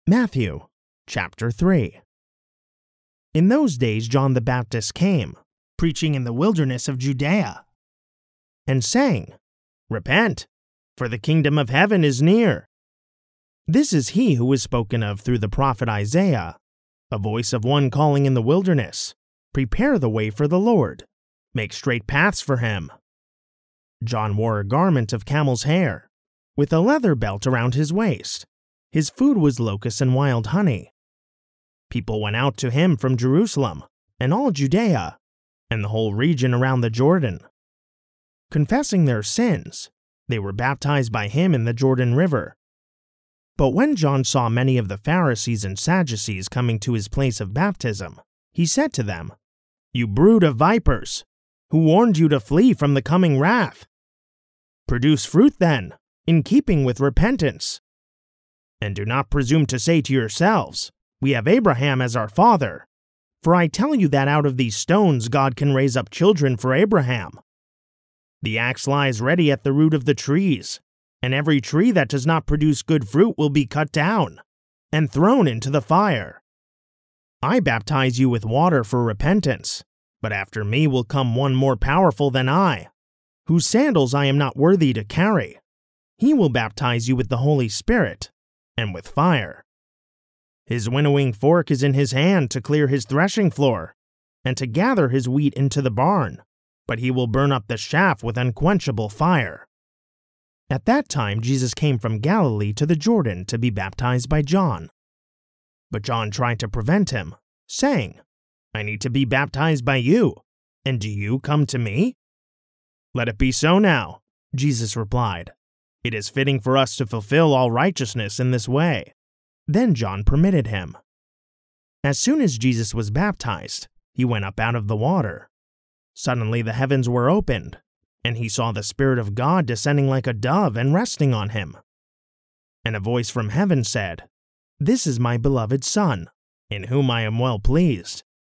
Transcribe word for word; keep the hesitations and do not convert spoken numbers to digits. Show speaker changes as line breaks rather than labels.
Matthew chapter three. In those days John the Baptist came, preaching in the wilderness of Judea, and saying, "Repent, for the kingdom of heaven is near." This is he who was spoken of through the prophet Isaiah, a voice of one calling in the wilderness, "Prepare the way for the Lord, make straight paths for him." John wore a garment of camel's hair, with a leather belt around his waist. His food was locusts and wild honey. People went out to him from Jerusalem and all Judea and the whole region around the Jordan. Confessing their sins, they were baptized by him in the Jordan River. But when John saw many of the Pharisees and Sadducees coming to his place of baptism, he said to them, "You brood of vipers, who warned you to flee from the coming wrath? Produce fruit then, in keeping with repentance. And do not presume to say to yourselves, 'We have Abraham as our father,' for I tell you that out of these stones God can raise up children for Abraham. The axe lies ready at the root of the trees, and every tree that does not produce good fruit will be cut down and thrown into the fire. I baptize you with water for repentance, but after me will come one more powerful than I, whose sandals I am not worthy to carry. He will baptize you with the Holy Spirit and with fire. His winnowing fork is in his hand to clear his threshing floor and to gather his wheat into the barn, but he will burn up the chaff with unquenchable fire." At that time Jesus came from Galilee to the Jordan to be baptized by John. But John tried to prevent him, saying, "I need to be baptized by you, and do you come to me?" "Let it be so now," Jesus replied. "It is fitting for us to fulfill all righteousness in this way." Then John permitted him. As soon as Jesus was baptized, he went up out of the water. Suddenly the heavens were opened, and he saw the Spirit of God descending like a dove and resting on him. And a voice from heaven said, "This is my beloved Son, in whom I am well pleased."